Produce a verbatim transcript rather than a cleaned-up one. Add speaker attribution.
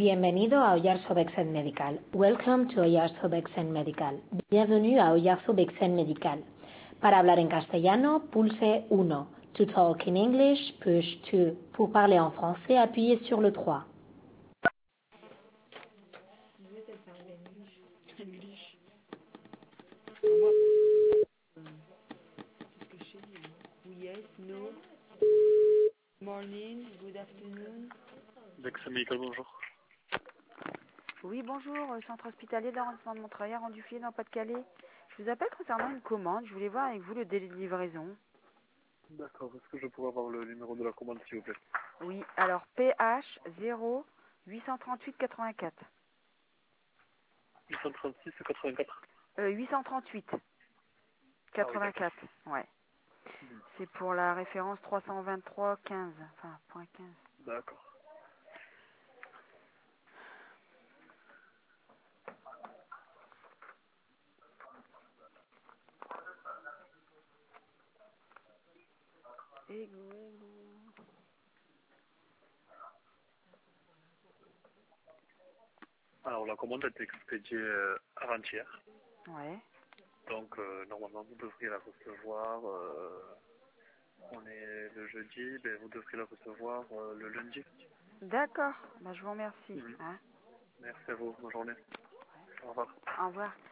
Speaker 1: Bienvenido a Oyarzo Bexen Medical. Welcome to Oyarzo Bexen Medical. Bienvenue à Oyarzo Bexen Medical. Para hablar en castellano, pulse uno. To talk in English, push two. Pour parler en français, appuyez sur le trois.
Speaker 2: Yes, no. Morning, good afternoon.
Speaker 3: Bexen Medical, bonjour.
Speaker 2: Oui, bonjour, euh, centre hospitalier d'arrondissement de Montreuil, à Rendu-Fier, dans le Pas-de-Calais. Je vous appelle concernant une commande. Je voulais voir avec vous le délai de livraison.
Speaker 3: D'accord, est-ce que je pourrais avoir le numéro de la commande, s'il vous plaît?
Speaker 2: Oui, alors P H zéro huit cent trente-huit quatre-vingt-quatre.
Speaker 3: huit cent trente-six quatre-vingt-quatre.
Speaker 2: Euh, huit cent trente-huit
Speaker 3: Ah oui, d'accord.
Speaker 2: quatre-vingt-quatre, ouais.
Speaker 3: Mhm.
Speaker 2: C'est pour la référence trois cent vingt-trois quinze, enfin, point quinze.
Speaker 3: D'accord.
Speaker 2: Et go-
Speaker 3: Alors, la commande a été expédiée euh, avant-hier.
Speaker 2: Ouais,
Speaker 3: Donc, euh, normalement, vous devriez la recevoir. euh, on est le jeudi, ben, vous devriez la recevoir euh, le lundi.
Speaker 2: d'accord, bah, je vous remercie.
Speaker 3: Mhm.
Speaker 2: Hein.
Speaker 3: Merci à vous, bonne journée. Au revoir.
Speaker 2: Au revoir.